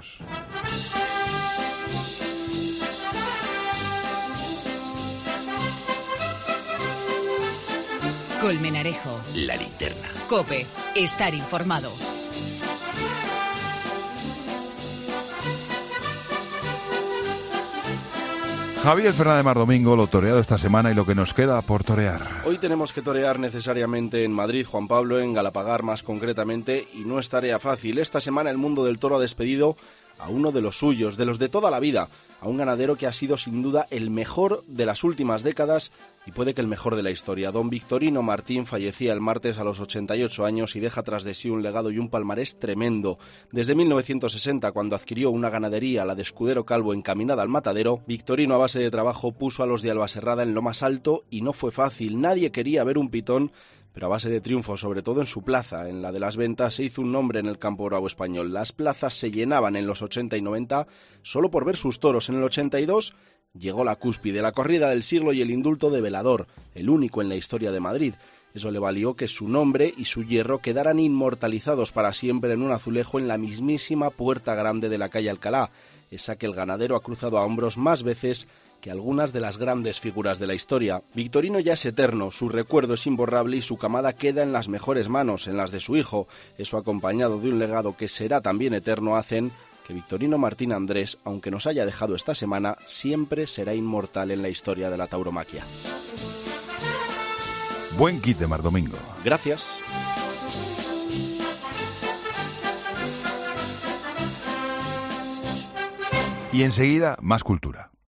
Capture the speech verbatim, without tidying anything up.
toreros. Colmenarejo. La Linterna. COPE. Estar informado. Javier Fernández Mardomingo, lo toreado esta semana y lo que nos queda por torear. Hoy tenemos que torear necesariamente en Madrid, Juan Pablo, en Galapagar más concretamente, y no es tarea fácil. Esta semana el mundo del toro ha despedido a uno de los suyos, de los de toda la vida, a un ganadero que ha sido sin duda el mejor de las últimas décadas y puede que el mejor de la historia. Don Victorino Martín fallecía el martes a los ochenta y ocho años y deja tras de sí un legado y un palmarés tremendo. Desde mil novecientos sesenta, cuando adquirió una ganadería, la de Escudero Calvo, encaminada al matadero, Victorino a base de trabajo puso a los de Albaserrada en lo más alto y no fue fácil. Nadie quería ver un pitón, pero a base de triunfo, sobre todo en su plaza, en la de las Ventas, se hizo un nombre en el campo bravo español. Las plazas se llenaban en los ochenta y noventa solo por ver sus toros. En el ochenta y dos llegó la cúspide, la corrida del siglo y el indulto de Velador, el único en la historia de Madrid. Eso le valió que su nombre y su hierro quedaran inmortalizados para siempre en un azulejo en la mismísima Puerta Grande de la calle Alcalá, esa que el ganadero ha cruzado a hombros más veces que algunas de las grandes figuras de la historia. Victorino ya es eterno, su recuerdo es imborrable y su camada queda en las mejores manos, en las de su hijo. Eso, acompañado de un legado que será también eterno, hacen que Victorino Martín Andrés, aunque nos haya dejado esta semana, siempre será inmortal en la historia de la tauromaquia. Buen kit de Mardomingo. Gracias. Y enseguida, más cultura.